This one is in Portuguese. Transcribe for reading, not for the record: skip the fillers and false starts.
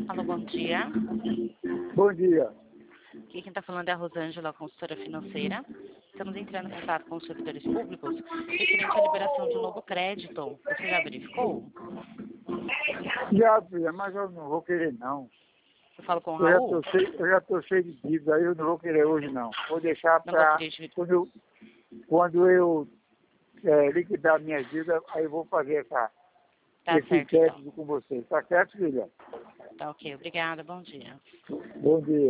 Alô, bom dia. Bom dia. Aqui quem está falando é a Rosângela, consultora financeira. Estamos entrando em contato com os servidores públicos referente à liberação de um novo crédito. Você já verificou? Já, filha, mas eu não vou querer, não. Eu falo com o Eu Raul? já tô cheio de dívida, aí eu não vou querer hoje, não. Vou deixar Não para gostaria de... quando eu liquidar minhas dívidas, aí eu vou fazer Tá esse certo, então. crédito com você. Tá certo, filha? Tá ok. Obrigada. Bom dia. Bom dia.